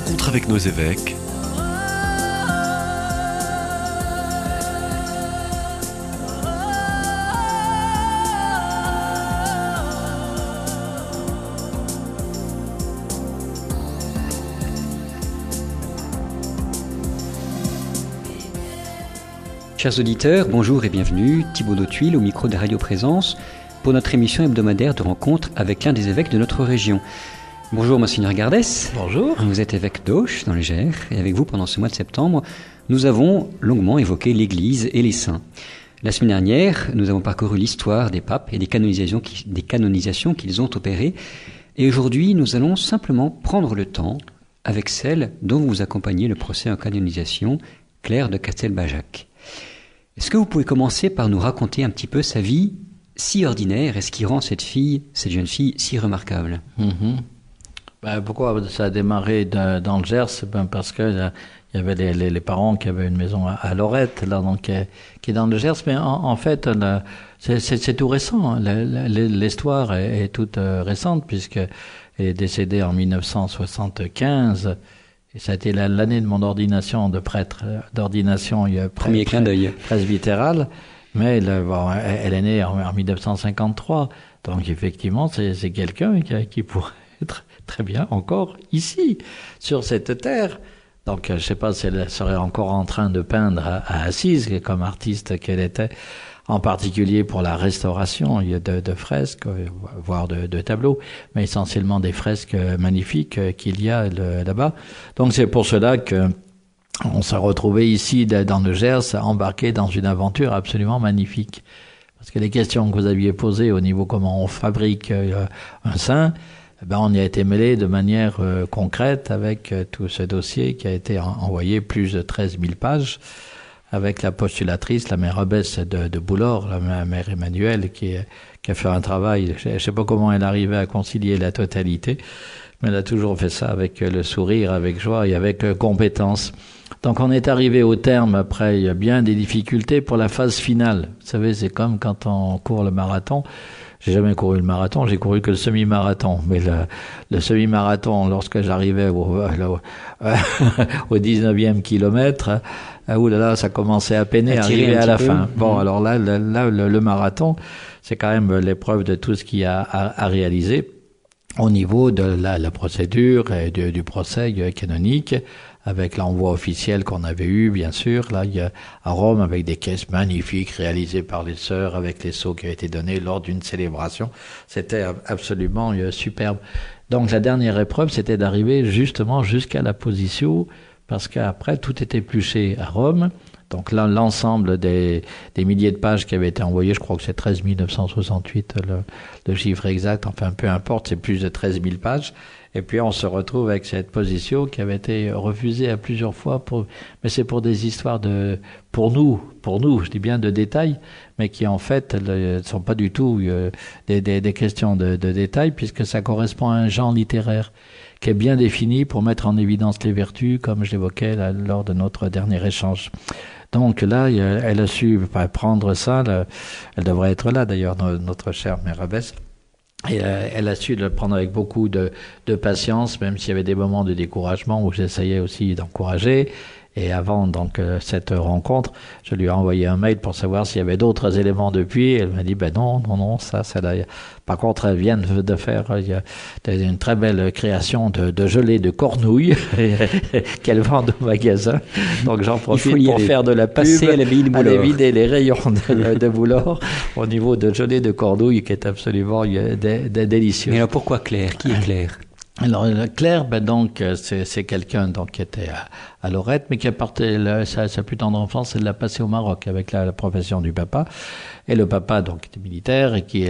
rencontre avec nos évêques. Chers auditeurs, bonjour et bienvenue. Thibaut d'Autuil au micro de Radio Présence pour notre émission hebdomadaire de rencontre avec l'un des évêques de notre région. Bonjour Monseigneur Gardès. Bonjour. Vous êtes évêque d'Auch dans les Gers et avec vous pendant ce mois de septembre, nous avons longuement évoqué l'Église et les saints. La semaine dernière, nous avons parcouru l'histoire des papes et des canonisations qu'ils ont opérées et aujourd'hui, nous allons simplement prendre le temps avec celle dont vous accompagnez le procès en canonisation, Claire de Castelbajac. Est-ce que vous pouvez commencer par nous raconter un petit peu sa vie si ordinaire et ce qui rend cette jeune fille si remarquable? Pourquoi ça a démarré dans le Gers? Parce que il y avait les parents qui avaient une maison à Lorette, là, donc, qui est dans le Gers. Mais en fait, c'est tout récent. Hein. L'histoire est toute récente puisque elle est décédée en 1975. Et ça a été l'année de mon ordination de prêtre, premier clin d'œil presbytéral, mais elle est née en 1953, donc effectivement c'est quelqu'un qui pourrait être très bien encore ici, sur cette terre. Donc je ne sais pas si elle serait encore en train de peindre à Assise, comme artiste qu'elle était, en particulier pour la restauration de fresques, voire de tableaux, mais essentiellement des fresques magnifiques qu'il y a là-bas. Donc c'est pour cela que on s'est retrouvé ici dans le Gers, embarqué dans une aventure absolument magnifique. Parce que les questions que vous aviez posées au niveau comment on fabrique un saint, on y a été mêlé de manière concrète avec tout ce dossier qui a été envoyé plus de 13 000 pages. Avec la postulatrice, la mère abbesse de Boulor, la mère Emmanuelle, qui a fait un travail. Je ne sais pas comment elle arrivait à concilier la totalité, mais elle a toujours fait ça avec le sourire, avec joie et avec compétence. Donc on est arrivé au terme, après il y a bien des difficultés pour la phase finale. Vous savez, c'est comme quand on court le marathon. J'ai jamais couru le marathon, j'ai couru que le semi-marathon. Mais le semi-marathon, lorsque j'arrivais au 19e kilomètre, ça commençait à peiner à arriver à la fin. Bon, alors là, le marathon, c'est quand même l'épreuve de tout ce qu'il y a à réaliser au niveau de la procédure et du procès canonique, avec l'envoi officiel qu'on avait eu, bien sûr, là, à Rome, avec des caisses magnifiques réalisées par les sœurs, avec les sceaux qui avaient été donnés lors d'une célébration. C'était absolument superbe. Donc, la dernière épreuve, c'était d'arriver justement jusqu'à la position, parce qu'après, tout était épluché à Rome. Donc là, l'ensemble des milliers de pages qui avaient été envoyées, je crois que c'est 13 968, le chiffre exact, enfin, peu importe, c'est plus de 13 000 pages. Et puis on se retrouve avec cette position qui avait été refusée à plusieurs fois, mais c'est pour des histoires pour nous, je dis bien de détails, mais qui en fait ne sont pas du tout des questions de détails, puisque ça correspond à un genre littéraire qui est bien défini pour mettre en évidence les vertus, comme je l'évoquais lors de notre dernier échange. Donc là, elle a su prendre ça, elle devrait être là d'ailleurs, notre chère mère abbesse. Et elle a su le prendre avec beaucoup de patience, même s'il y avait des moments de découragement où j'essayais aussi d'encourager. Et avant donc cette rencontre, je lui ai envoyé un mail pour savoir s'il y avait d'autres éléments depuis. Elle m'a dit non, ça là. Par contre, elle vient de faire une très belle création de gelée de cornouilles qu'elle vend au magasin. Donc j'en profite pour faire de la pub, aller vider les rayons de Boulor au niveau de gelée de cornouilles qui est absolument délicieux. Mais alors pourquoi Claire? Qui est Claire? Alors Claire, c'est quelqu'un qui était à Lorette, mais qui a parté sa plus tendre enfance, elle l'a passé au Maroc avec la profession du papa. Et le papa était militaire et qui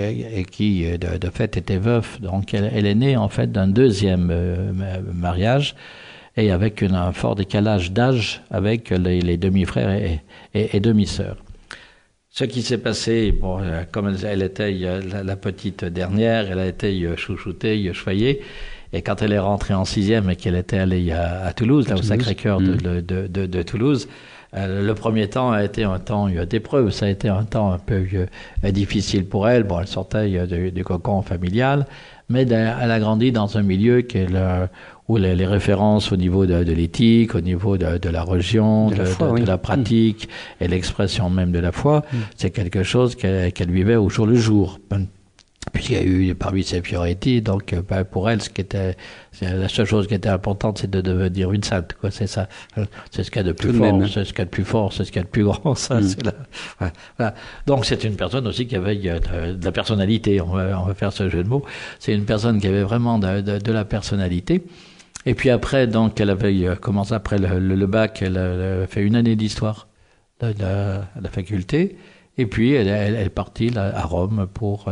de fait était veuf. Donc elle est née en fait d'un deuxième mariage et avec un fort décalage d'âge avec les demi-frères et demi-sœurs. Ce qui s'est passé, comme elle était la petite dernière, elle a été chouchoutée, choyée, et quand elle est rentrée en 6e et qu'elle était allée à Toulouse, là au Sacré-Cœur de Toulouse, Le premier temps a été un temps d'épreuve, ça a été un temps un peu difficile pour elle. Bon, elle sortait du cocon familial, mais elle a grandi dans un milieu où les références au niveau de l'éthique, au niveau de la religion, de la pratique et l'expression même de la foi, c'est quelque chose qu'elle vivait au jour le jour. Puisqu'il y a eu parmi ses priorités, donc pour elle, la seule chose qui était importante, c'est de devenir une sainte, quoi. C'est ça, c'est ce qu'il y a de plus fort, c'est ce qu'il y a de plus fort, c'est ce qu'il y a de plus grand. Ça, c'est voilà. Donc c'est une personne aussi qui avait de la personnalité. On va faire ce jeu de mots. C'est une personne qui avait vraiment de la personnalité. Et puis après, donc, elle avait commencé après le bac, elle a fait une année d'histoire de la faculté. Et puis, elle est partie là, à Rome pour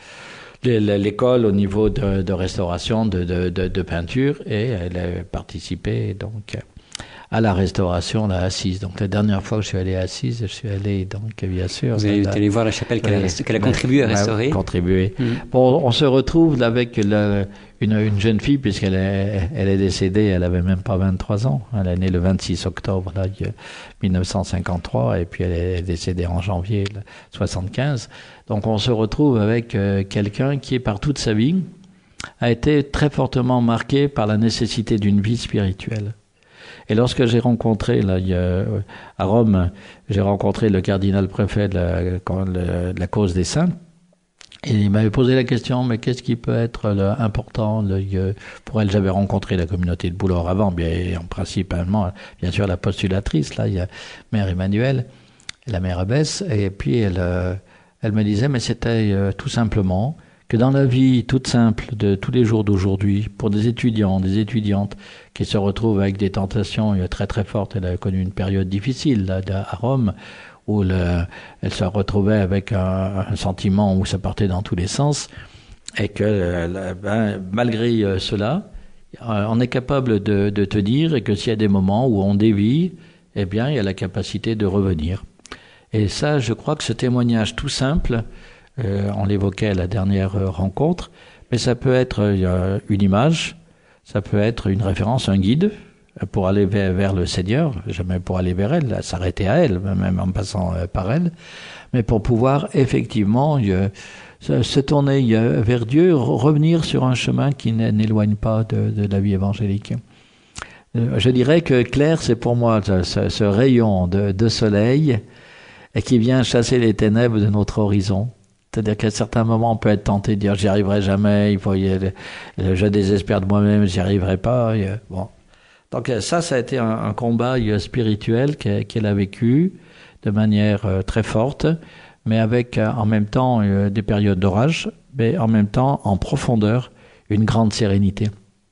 l'école au niveau de restauration, de peinture. Et elle a participé, donc, à la restauration là, à Assise. Donc, la dernière fois que je suis allé à Assise, je suis allé, donc, bien sûr. Vous êtes allé voir la chapelle qu'elle a contribué à restaurer. Contribué. Bon, on se retrouve là avec une jeune fille, puisqu'elle est décédée, elle avait même pas 23 ans. Elle est née le 26 octobre 1953, et puis elle est décédée en janvier 75. Donc on se retrouve avec quelqu'un qui, par toute sa vie, a été très fortement marqué par la nécessité d'une vie spirituelle. Et lorsque j'ai rencontré, à Rome, j'ai rencontré le cardinal préfet de la cause des saints, et il m'avait posé la question, mais qu'est-ce qui peut être important pour elle? J'avais rencontré la communauté de Boulor avant, principalement, bien sûr, la postulatrice, là, il y a Mère Emmanuelle, la mère abbesse, et puis elle me disait, mais c'était tout simplement que dans la vie toute simple de tous les jours d'aujourd'hui, pour des étudiants, des étudiantes qui se retrouvent avec des tentations très très fortes, elle a connu une période difficile là, à Rome, où elle se retrouvait avec un sentiment où ça partait dans tous les sens, et que malgré cela, on est capable de te dire et que s'il y a des moments où on dévie, eh bien il y a la capacité de revenir. Et ça, je crois que ce témoignage tout simple, on l'évoquait à la dernière rencontre, mais ça peut être une image, ça peut être une référence, un guide, pour aller vers le Seigneur, jamais pour aller vers elle, s'arrêter à elle, même en passant par elle, mais pour pouvoir effectivement se tourner vers Dieu, revenir sur un chemin qui n'éloigne pas de la vie évangélique. Je dirais que Claire, c'est pour moi ce rayon de soleil qui vient chasser les ténèbres de notre horizon. C'est-à-dire qu'à certains moments, on peut être tenté de dire « j'y arriverai jamais, je désespère de moi-même, j'y arriverai pas ». Bon. Donc ça a été un combat spirituel qu'elle a vécu de manière très forte, mais avec en même temps des périodes d'orage, mais en même temps en profondeur une grande sérénité.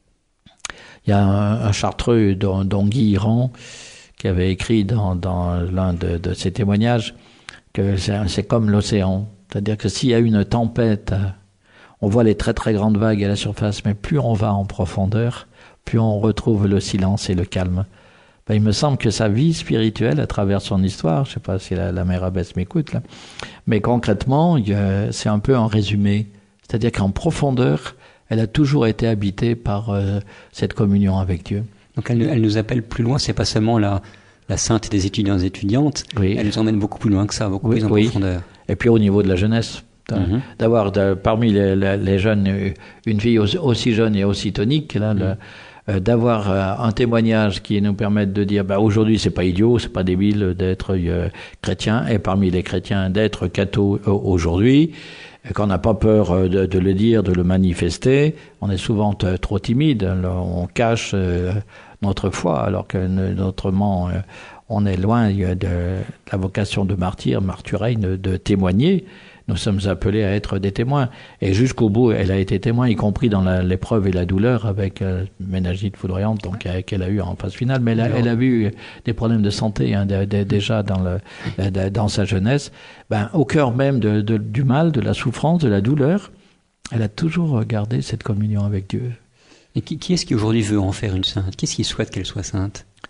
Il y a un Chartreux, dont Guy Iran, qui avait écrit dans l'un de ses témoignages que c'est comme l'océan. C'est-à-dire que s'il y a une tempête, on voit les très très grandes vagues à la surface, mais plus on va en profondeur, plus on retrouve le silence et le calme. Il me semble que sa vie spirituelle, à travers son histoire, je ne sais pas si la mère abbesse m'écoute, là, mais concrètement, c'est un peu un résumé. C'est-à-dire qu'en profondeur, elle a toujours été habitée par cette communion avec Dieu. Donc elle nous appelle plus loin, c'est pas seulement la sainte des étudiants et étudiantes, oui. Elle nous emmène beaucoup plus loin que ça, beaucoup plus en profondeur. Et puis au niveau de la jeunesse, d'avoir parmi les jeunes, une fille aussi jeune et aussi tonique, là, d'avoir un témoignage qui nous permette de dire aujourd'hui c'est pas idiot, c'est pas débile d'être chrétien, et parmi les chrétiens d'être catho aujourd'hui, qu'on n'a pas peur de le dire, de le manifester. On est souvent trop timide, on cache notre foi, alors que autrement on est loin de la vocation de martyr, martyrein, de témoigner. Nous sommes appelés à être des témoins. Et jusqu'au bout, elle a été témoin, y compris dans l'épreuve et la douleur avec méningite foudroyante, donc qu'elle a eu en phase finale. Mais elle a eu des problèmes de santé déjà dans sa jeunesse. Au cœur même du mal, de la souffrance, de la douleur, elle a toujours gardé cette communion avec Dieu. Et qui est-ce qui aujourd'hui veut en faire une sainte? Qui est-ce qui souhaite qu'elle soit sainte?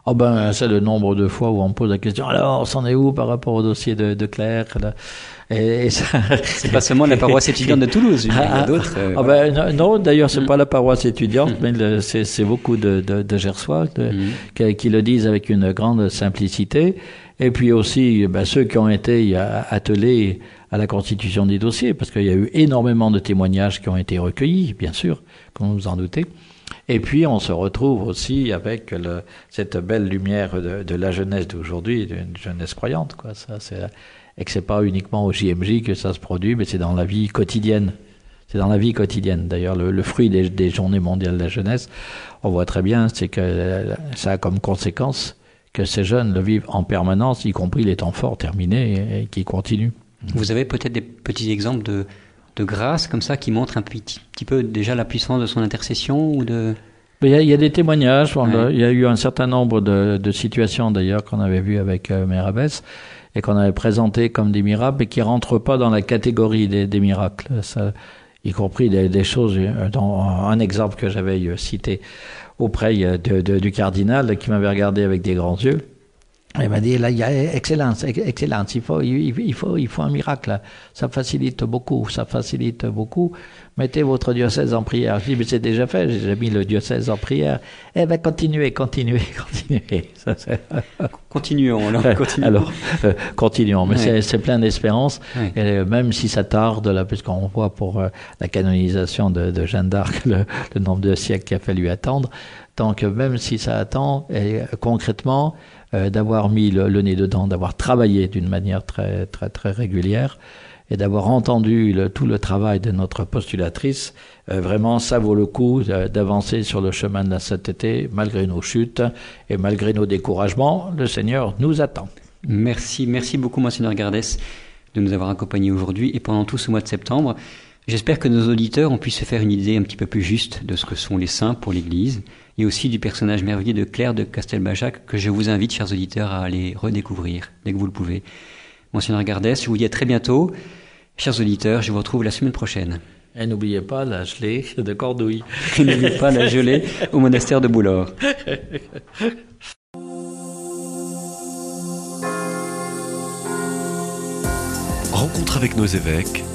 Oh ben, c'est le nombre de fois où on me pose la question, alors, c'en est où par rapport au dossier de Claire là? Et ça... C'est pas seulement la paroisse étudiante de Toulouse, il y a d'autres. Ben, non, d'ailleurs, c'est pas la paroisse étudiante, mais c'est beaucoup de Gersois qui le disent avec une grande simplicité. Et puis aussi, ben, ceux qui ont été attelés à la constitution des dossiers, parce qu'il y a eu énormément de témoignages qui ont été recueillis, bien sûr, comme vous en doutez. Et puis, on se retrouve aussi avec cette belle lumière de la jeunesse d'aujourd'hui, d'une jeunesse croyante, quoi. Ça, et que c'est pas uniquement au JMJ que ça se produit, mais c'est dans la vie quotidienne. C'est dans la vie quotidienne. D'ailleurs, le fruit des Journées mondiales de la jeunesse, on voit très bien, c'est que ça a comme conséquence que ces jeunes le vivent en permanence, y compris les temps forts terminés et qui continuent. Vous avez peut-être des petits exemples de grâce comme ça qui montrent un petit peu déjà la puissance de son intercession ou de... Il y a des témoignages. Ouais. Il y a eu un certain nombre de situations d'ailleurs qu'on avait vues avec Mère Abbesse et qu'on avait présentées comme des miracles et qui rentrent pas dans la catégorie des miracles. Ça, y compris des choses, dans un exemple que j'avais cité auprès du cardinal qui m'avait regardé avec des grands yeux. Il m'a dit, là, il y a excellence, il faut un miracle, là. Ça facilite beaucoup. Mettez votre diocèse en prière. Je dis, mais c'est déjà fait, j'ai mis le diocèse en prière. Eh ben, continuez. Ça, Continuons, alors. Continuons. Mais c'est plein d'espérance. Ouais. Et même si ça tarde, là, puisqu'on voit pour la canonisation de Jeanne d'Arc, le nombre de siècles qu'il a fallu attendre. Donc, même si ça attend, et concrètement, d'avoir mis le nez dedans, d'avoir travaillé d'une manière très, très, très régulière et d'avoir entendu tout le travail de notre postulatrice, vraiment, ça vaut le coup d'avancer sur le chemin de la sainteté, malgré nos chutes et malgré nos découragements. Le Seigneur nous attend. Merci beaucoup, Monseigneur Gardès, de nous avoir accompagnés aujourd'hui et pendant tout ce mois de septembre. J'espère que nos auditeurs ont pu se faire une idée un petit peu plus juste de ce que sont les saints pour l'Église et aussi du personnage merveilleux de Claire de Castelbajac que je vous invite, chers auditeurs, à aller redécouvrir dès que vous le pouvez. Monseigneur Gardès, je vous dis à très bientôt. Chers auditeurs, je vous retrouve la semaine prochaine. Et n'oubliez pas la gelée de Cordouille. Et n'oubliez pas la gelée au monastère de Boulor. Rencontre avec nos évêques